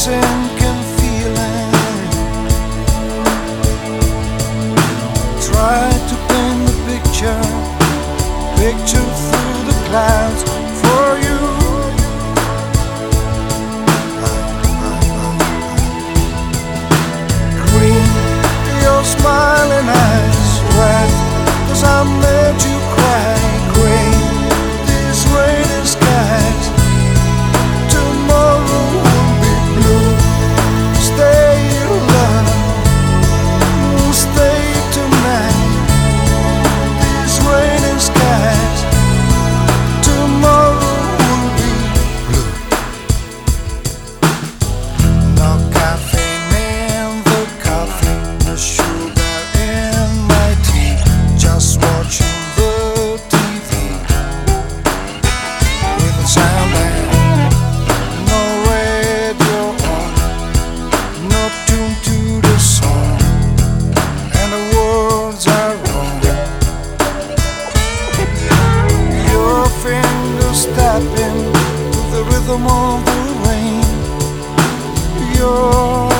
sinking feeling. Try to paint the picture through the clouds for you. Green, your smiling eyes. Red, 'cause I made you cry. Gray, these rainy skies. Tomorrow will be blue. Stay, love, stay tonight. These rainy skies. Tomorrow will be blue. No caffeine in the coffee, no sugar in my tea. Just watching the TV with the sound and no radio on, no tune to the song, and the words are wrong. Your fingers tapping to the rhythm of the rain. Your